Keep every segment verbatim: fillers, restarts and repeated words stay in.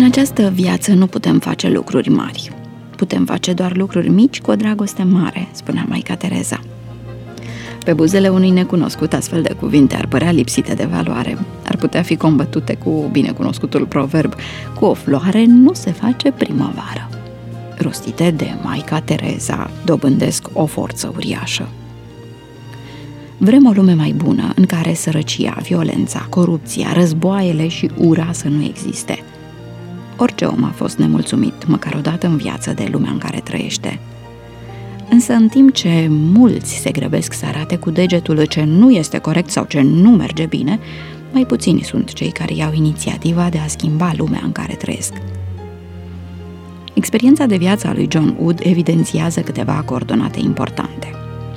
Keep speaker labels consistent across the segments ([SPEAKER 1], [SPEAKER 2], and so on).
[SPEAKER 1] această viață nu putem face lucruri mari. Putem face doar lucruri mici cu o dragoste mare, spunea Maica Tereza. Pe buzele unui necunoscut, astfel de cuvinte ar părea lipsite de valoare. Ar putea fi combătute cu binecunoscutul proverb: cu o floare nu se face primăvară. Rostite de Maica Tereza dobândesc o forță uriașă. Vrem o lume mai bună, în care sărăcia, violența, corupția, războaiele și ura să nu existe. Orice om a fost nemulțumit, măcar o dată în viață, de lumea în care trăiește. Însă, în timp ce mulți se grăbesc să arate cu degetul ce nu este corect sau ce nu merge bine, mai puțini sunt cei care iau inițiativa de a schimba lumea în care trăiesc. Experiența de viață a lui John Wood evidențiază câteva coordonate importante.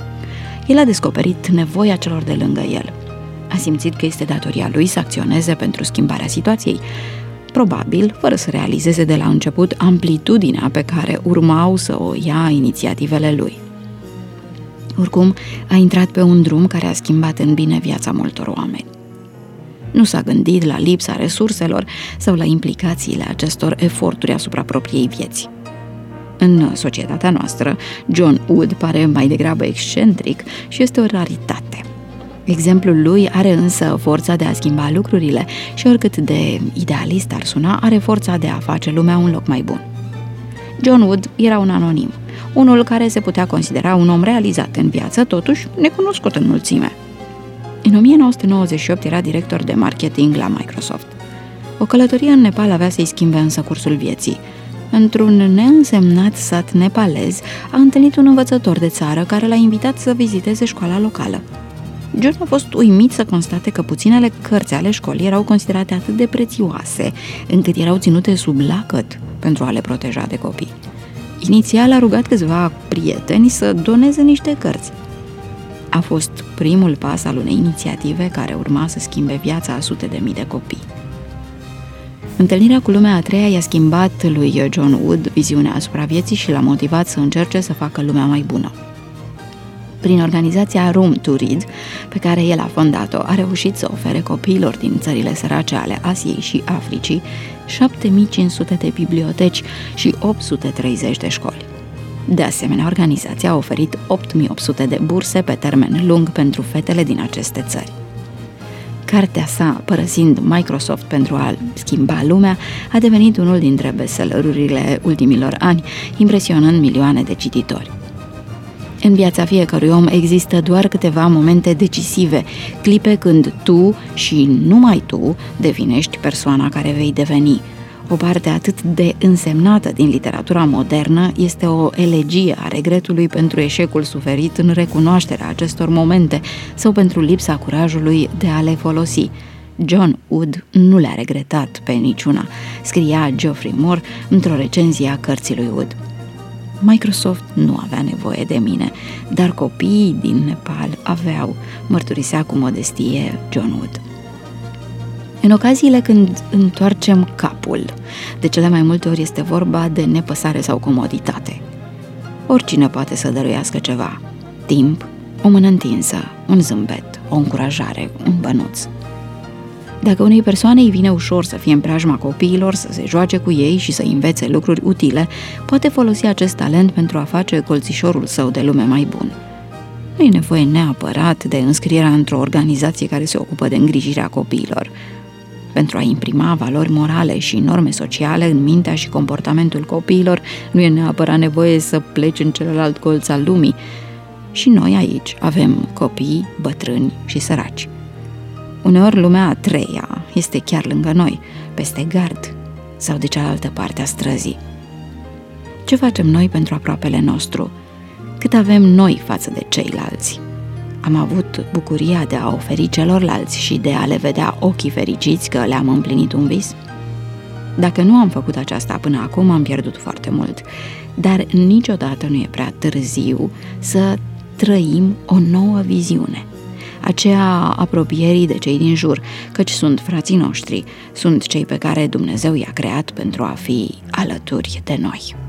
[SPEAKER 1] El a descoperit nevoia celor de lângă el. A simțit că este datoria lui să acționeze pentru schimbarea situației, probabil fără să realizeze de la început amplitudinea pe care urmau să o ia inițiativele lui. Oricum, a intrat pe un drum care a schimbat în bine viața multor oameni. Nu s-a gândit la lipsa resurselor sau la implicațiile acestor eforturi asupra propriei vieți. În societatea noastră, John Wood pare mai degrabă excentric și este o raritate. Exemplul lui are însă forța de a schimba lucrurile și, oricât de idealist ar suna, are forța de a face lumea un loc mai bun. John Wood era un anonim, unul care se putea considera un om realizat în viață, totuși necunoscut în mulțime. În o mie nouă sute nouăzeci și opt era director de marketing la Microsoft. O călătorie în Nepal avea să-i schimbe însă cursul vieții. Într-un neînsemnat sat nepalez, a întâlnit un învățător de țară care l-a invitat să viziteze școala locală. John a fost uimit să constate că puținele cărți ale școlii erau considerate atât de prețioase, încât erau ținute sub lacăt pentru a le proteja de copii. Inițial a rugat câțiva prieteni să doneze niște cărți. A fost primul pas al unei inițiative care urma să schimbe viața a sute de mii de copii. Întâlnirea cu lumea a treia i-a schimbat lui John Wood viziunea asupra vieții și l-a motivat să încerce să facă lumea mai bună. Prin organizația Room to Read, pe care el a fondat-o, a reușit să ofere copiilor din țările sărace ale Asiei și Africii șapte mii cinci sute de biblioteci și opt sute treizeci de școli. De asemenea, organizația a oferit opt mii opt sute de burse pe termen lung pentru fetele din aceste țări. Cartea sa, părăsind Microsoft pentru a schimba lumea, a devenit unul dintre bestsellerurile ultimilor ani, impresionând milioane de cititori. În viața fiecărui om există doar câteva momente decisive, clipe când tu și numai tu definești persoana care vei deveni. O parte atât de însemnată din literatura modernă este o elegie a regretului pentru eșecul suferit în recunoașterea acestor momente sau pentru lipsa curajului de a le folosi. John Wood nu le-a regretat pe niciuna, scria Geoffrey Moore într-o recenzie a cărții lui Wood. Microsoft nu avea nevoie de mine, dar copiii din Nepal aveau, mărturisea cu modestie John Wood. În ocaziile când întoarcem capul, de cele mai multe ori este vorba de nepăsare sau comoditate. Oricine poate să dăruiască ceva: timp, o mână întinsă, un zâmbet, o încurajare, un bănuț. Dacă unei persoane îi vine ușor să fie în preajma copiilor, să se joace cu ei și să învețe lucruri utile, poate folosi acest talent pentru a face colțișorul său de lume mai bun. Nu e nevoie neapărat de înscrierea într-o organizație care se ocupă de îngrijirea copiilor. Pentru a imprima valori morale și norme sociale în mintea și comportamentul copiilor, nu e neapărat nevoie să pleci în celălalt colț al lumii. Și noi aici avem copii, bătrâni și săraci. Uneori lumea a treia este chiar lângă noi, peste gard sau de cealaltă parte a străzii. Ce facem noi pentru aproapele nostru? Cât avem noi față de ceilalți? Am avut bucuria de a oferi celorlalți și de a le vedea ochii fericiți că le-am împlinit un vis? Dacă nu am făcut aceasta până acum, am pierdut foarte mult, dar niciodată nu e prea târziu să trăim o nouă viziune, aceea a apropierii de cei din jur, căci sunt frații noștri, sunt cei pe care Dumnezeu i-a creat pentru a fi alături de noi.